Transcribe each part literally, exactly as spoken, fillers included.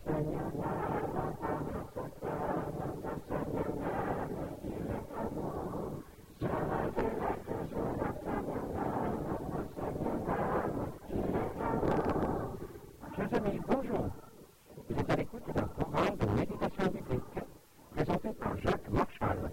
Chers amis, bonjour. Vous êtes à l'écoute d'un programme de méditation biblique présenté par Jacques Marchal.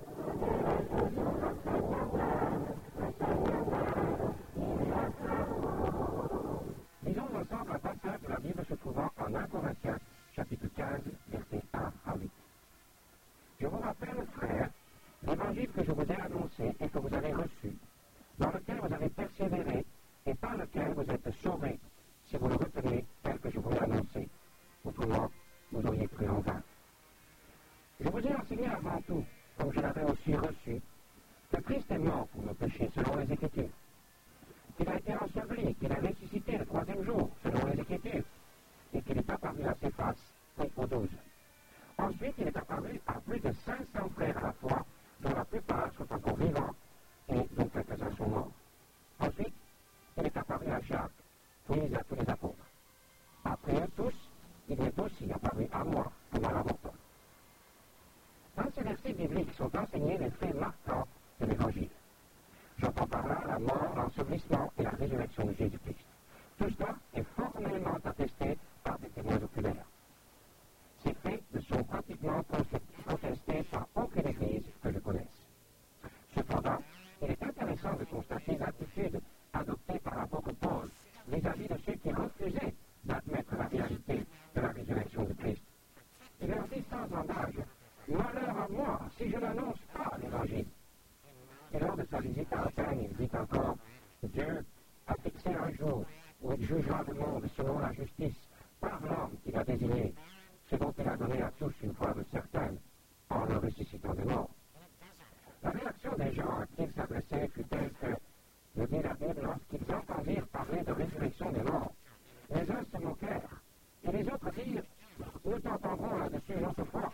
Lisons ensemble un passage de la Bible se trouvant en un Corinthiens, chapitre quinze, versets un à huit. Je vous rappelle, frères, l'évangile que je vous ai annoncé et que vous avez reçu, dans lequel vous avez persévéré et par lequel vous êtes sauvés, si vous le retenez tel que je vous l'ai annoncé. Autrement, vous auriez cru en vain. Je vous ai enseigné avant tout, comme je l'avais aussi reçu, que Christ est mort pour nos péchés, selon les Écritures, qu'il a été enseveli, qu'il a ressuscité le troisième jour, selon les Écritures, et qu'il est apparu à ses faces, et aux douze. Ensuite, il est apparu à plus de cinq cents frères à la fois, dont la plupart sont encore vivants, et dont quelques-uns sont morts. Ensuite, il est apparu à Jacques, puis à tous les apôtres. Après eux tous, il est aussi apparu à moi, comme à l'apôtre. Dans ces versets bibliques sont enseignés les faits marquants de l'Évangile. J'entends par là la mort, l'ensevelissement et la résurrection de Jésus-Christ. Tout cela est formellement attesté par des témoins oculaires. Ces faits ne sont pratiquement contestés par aucune église que je connaisse. Cependant, il est intéressant de constater l'attitude adoptée par l'apôtre Paul vis-à-vis de ceux qui refusaient d'admettre la réalité de la résurrection de Christ. Il leur dit sans embâche, « Malheur à moi si je n'annonce pas l'Évangile. » Et lors de sa visite à Athènes, il dit encore, « Dieu a fixé un jour où il jugera le monde selon la justice par l'homme qu'il a désigné, ce dont il a donné à tous une preuve certaine en le ressuscitant des morts. » La réaction des gens à qui il s'adressait fut telle que, nous dit la Bible, lorsqu'ils entendirent parler de résurrection des morts, les uns se moquèrent, et les autres dirent, nous t'entendrons là-dessus une autre fois.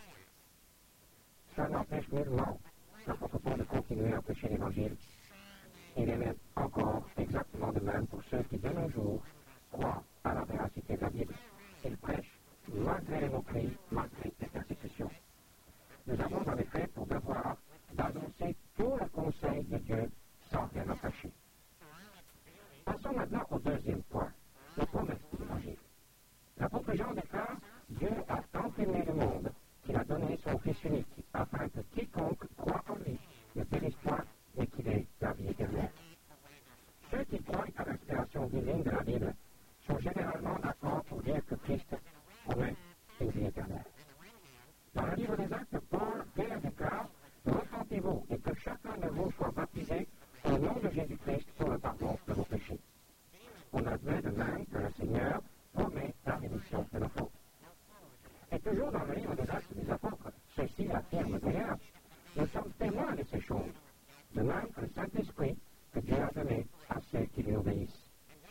Ça n'empêche nullement l'apôtre Paul de continuer à prêcher l'Évangile. Il est même encore exactement de même pour ceux qui, de nos jours, croient à la véracité de la Bible. Ils prêchent malgré les moqueries, malgré les persécutions. Nous avons en effet pour devoir d'annoncer tout le conseil de Dieu sans rien empêcher. Passons maintenant au deuxième point, la promesse de l'Évangile. L'apôtre Jean déclare, Dieu a tant aimé le monde qu'il a donné son Fils unique, afin que quiconque croit en lui ne périsse point, mais qu'il ait la vie éternelle. Ceux qui croient à l'inspiration divine de la Bible sont généralement d'accord pour dire que Christ promet une vie éternelle. Dans le livre des Actes, Paul Pierre déclare, repentez-vous et que chacun de vous soit baptisé au nom de Jésus-Christ pour le pardon de vos péchés. On admet de même que le Seigneur promet la rémission de nos fautes. Et toujours dans le livre des Actes des Apôtres, ceux-ci affirment d'ailleurs, nous sommes témoins de ces choses, de même que le Saint-Esprit que Dieu a donné à ceux qui lui obéissent.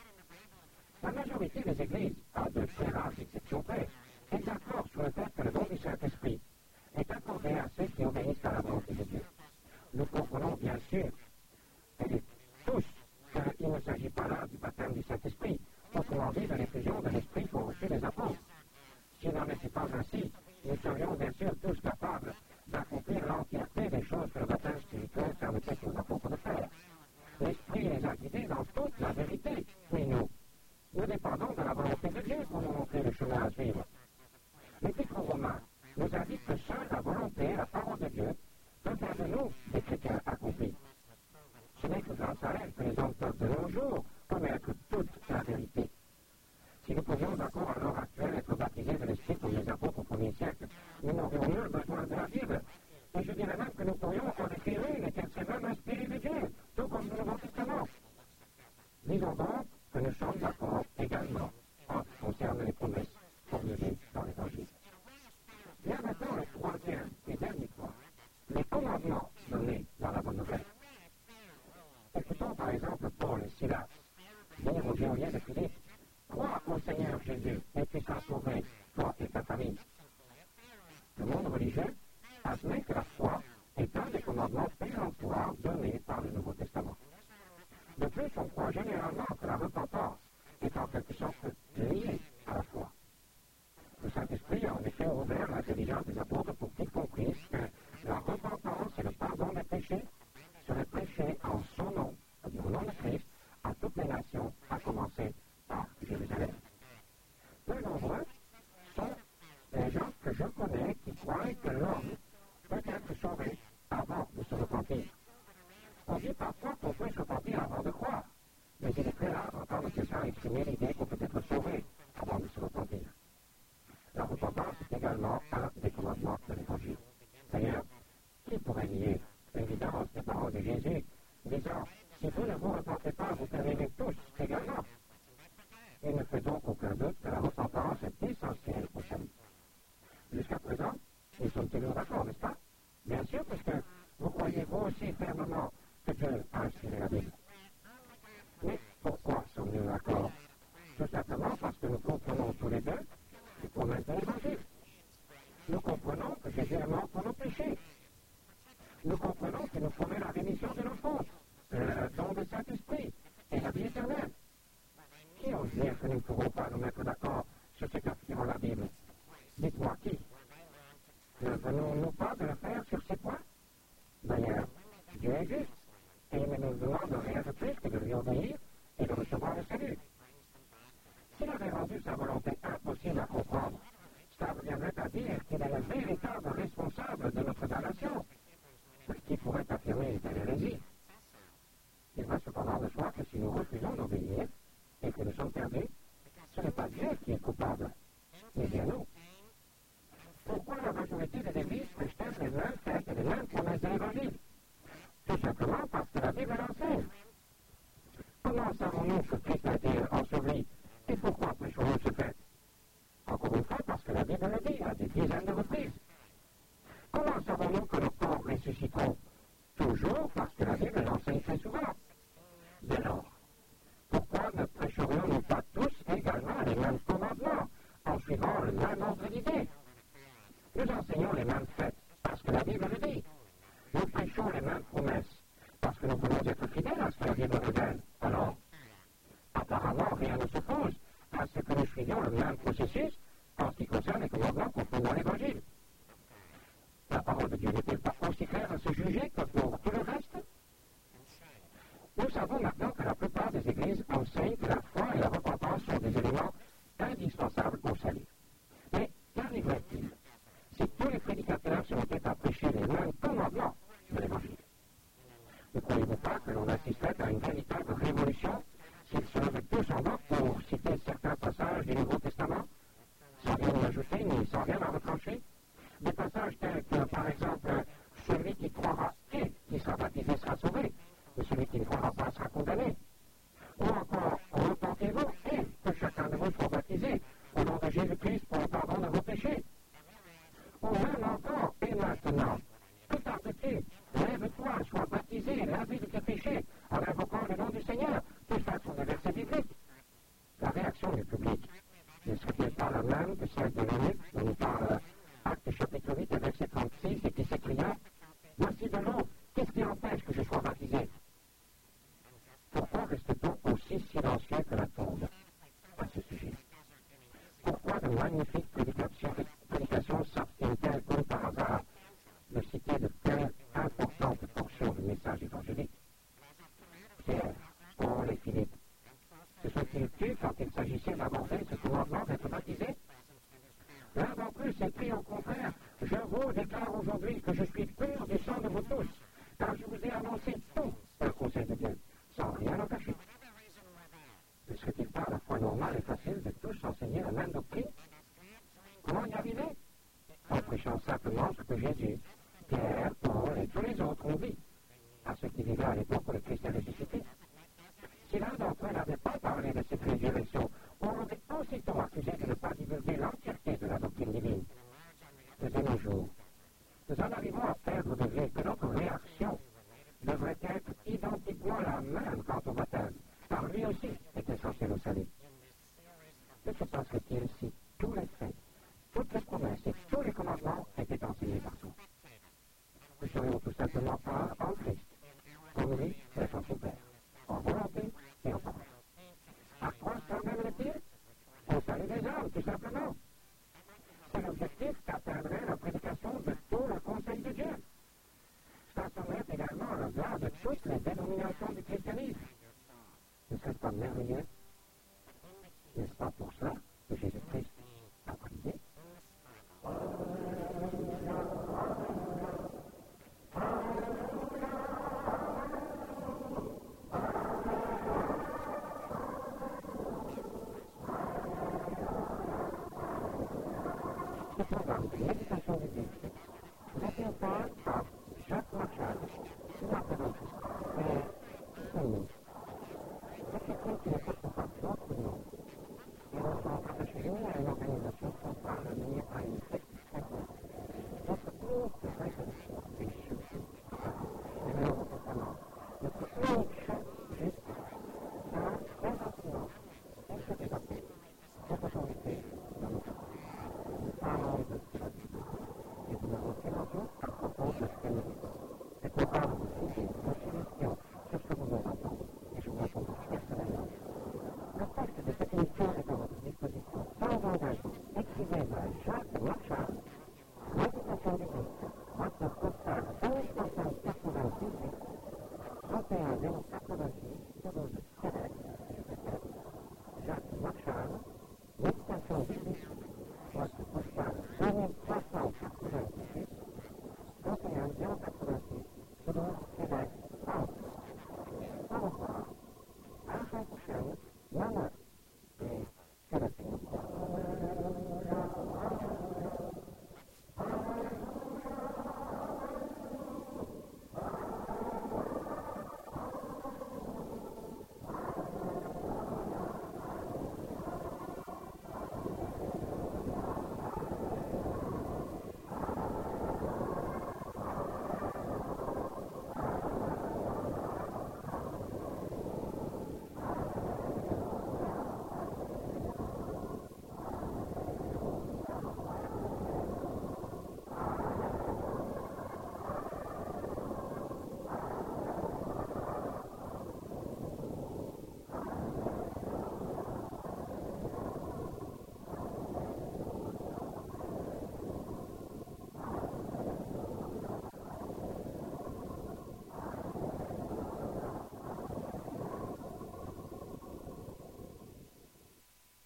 La majorité des églises, à de très rares exceptions près, est d'accord sur le fait que le don du Saint-Esprit est accordé à ceux qui obéissent à la volonté de Dieu. Nous comprenons bien sûr, et tous, qu'il ne s'agit pas là du baptême du Saint-Esprit, autrement dit de l'effusion de l'Esprit qu'ont reçu les apôtres. Si n'en était pas ainsi, nous serions bien sûr tous capables d'accomplir l'entièreté des choses que le baptême spirituel permettait aux apôtres de faire. L'Esprit les a guidés dans toute la vérité, mais nous, nous dépendons de la volonté de Dieu pour nous montrer le chemin à suivre. L'Épître aux Romains nous indique que seule la volonté et la parole de Dieu peuvent faire de nous des chrétiens accomplis. Ce n'est que grâce à elle que les hommes peuvent de nos jours connaître toute la vérité. Si nous pouvions encore à l'heure actuelle être baptisés de l'Esprit comme les apôtres au premier siècle, nous n'aurions nul besoin de la Bible. Et je dirais même que nous pourrions en écrire une et qu'elle serait même inspirée de Dieu, tout comme le Nouveau Testament. Disons donc que nous sommes d'accord également en ce qui concerne les promesses formulées dans l'Évangile. Bien maintenant, le troisième et dernier point, les commandements donnés dans la Bonne Nouvelle. Écoutons par exemple Paul et Silas dire aux geôliers de Philippe, crois au Seigneur Jésus et tu seras sauvé, toi et ta famille. Le monde religieux admet que la foi est un des commandements péremptoires donnés par le Nouveau Testament. De plus, on croit généralement que la repentance est en quelque sorte liée à la foi. Le Saint-Esprit, en l'intelligence des apôtres pour qu'ils comprissent que la repentance et le pardon des péchés seraient prêchés en son nom, c'est-à-dire au nom de Christ, à toutes les nations, à commencer par Jérusalem. Peu nombreux sont les gens que je connais qui croient que l'homme peut être sauvé avant de se repentir. On dit parfois qu'on peut se repentir avant de croire, mais il est très rare d'entendre quelqu'un exprimer l'idée qu'on peut être sauvé avant de se repentir. La repentance est également un des commandements de l'Évangile. D'ailleurs, qui pourrait nier l'évidence des paroles de Jésus disant « Si vous ne vous repentez pas, vous périrez tous également ». Il ne fait donc aucun doute que la repentance est essentielle au salut. Jusqu'à présent, nous sommes toujours d'accord, n'est-ce pas? Bien sûr, parce que vous croyez vous aussi fermement que Dieu a inspiré la Bible. Mais pourquoi sommes-nous d'accord? Tout simplement parce que nous comprenons tous les deux les promesses de l'Évangile. Nous comprenons que Jésus est mort pour nos péchés. Nous comprenons qu'il nous promet la rémission de nos fautes, le don du Saint-Esprit et la vie éternelle. Qui ose dire que nous ne pourrons pas nous mettre d'accord sur ce qu'affirme la Bible? Dites-moi qui? Ne venons-nous pas de le faire sur ces points? D'ailleurs, Dieu est juste et il ne nous demande rien de plus que de lui obéir et de recevoir le salut. S'il avait rendu sa volonté impossible à comprendre, cela reviendrait à dire qu'il est le véritable responsable de notre damnation, ce qui pourrait affirmer une telle hérésie. Il va cependant de soi que si nous refusons d'obéir et que nous sommes perdus, ce n'est pas Dieu qui est coupable, mais bien nous. Pourquoi la majorité des églises prêchent-elles les mêmes faits et les mêmes promesses de l'Évangile? Tout simplement parce que la Bible l'enseigne. Comment savons-nous que Christ a été enseveli et pourquoi prêchons-nous ce fait? Encore une fois, parce que la Bible le dit à des dizaines de reprises. Comment savons-nous que nos corps ressusciteront? Toujours parce que la Bible l'enseigne très souvent. Dès lors, pourquoi ne prêcherions-nous pas tous également les mêmes commandements en suivant le même ordre d'idées? Nous enseignons les mêmes faits parce que la Bible le dit. Nous prêchons les mêmes promesses parce que nous voulons être fidèles à ce que la Bible révèle. Alors, apparemment, rien ne s'oppose à ce que nous suivions le même processus en ce qui concerne les commandements contenus dans l'Évangile. La parole de Dieu n'est-elle pas aussi claire à se juger que pour tout le reste? Nous savons maintenant que la plupart des églises enseignent que la foi et la repentance sont des éléments indispensables au salut. Mais qu'arriverait-il si tous les prédicateurs se mettaient à prêcher les mêmes commandements de l'Évangile? Ne croyez-vous pas que l'on assisterait à une véritable révolution s'ils se levaient tous en bloc pour citer certains passages du Nouveau Testament, sans rien y ajouter ni sans rien en retrancher? Des passages tels que, par exemple, celui qui croira et qui sera baptisé sera sauvé, et celui qui ne croira pas sera condamné. Ou encore, repentez-vous et que chacun de vous soit baptisé au nom de Jésus-Christ pour le pardon de vos péchés. Ou même encore, et maintenant, que tarde-t-il? Lève-toi, sois baptisé, lavé de tes péchés, en invoquant le nom du Seigneur. Tout ça sont des versets bibliques. La réaction du public ne serait-elle pas la même que celle de l'eunuque dont nous parle Actes chapitre huit, verset trente-six, et qui s'écria « Voici de l'eau, qu'est-ce qui empêche que je sois baptisé ?» Pourquoi reste-t-on aussi silencieux que la tombe à ce sujet? Pourquoi de magnifiques prédications, prédications s'abstiennent-elles comme par hasard de citer de telles importantes portions du message évangélique? Pierre, Paul et Philippe, se sont-ils tus quand il s'agissait d'aborder ce commandement d'être baptisé? L'un d'entre eux s'écrie au contraire « Je vous déclare aujourd'hui que je suis pur du sang de vous tous, car je vous ai annoncé tout le conseil de Dieu, sans rien en cacher. » Ne serait-il pas à la fois normal et facile de tous enseigner la même doctrine? Comment y arriver? En prêchant simplement ce que Jésus, Pierre, Paul et tous les autres ont dit à ceux qui vivaient à l'époque où le Christ est ressuscité. Si l'un d'entre eux n'avait pas parlé de cette résurrection, on l'aurait aussitôt accusé de ne pas divulguer l'entièreté de la doctrine divine. Mais de nos jours, nous en arrivons à perdre de vue que notre réaction devrait être identiquement la même quant au baptême, car lui aussi est essentiel au salut. Que se passerait-il si tous les faits, toutes les promesses et tous les commandements étaient enseignés partout? Nous serions tout simplement un en Christ, comme lui est en son Père, en volonté et en parole. À quoi ça mènerait-il? Au salut des hommes, tout simplement. C'est l'objectif qu'atteindrait le de toutes les dénominations du christianisme. Ne serait-ce pas merveilleux? N'est-ce pas pour cela que Jésus-Christ a prié? Ce programme de méditation biblique l'accompagne à chaque marchage ou après l'autre. Mais, pour nous, ce qui compte,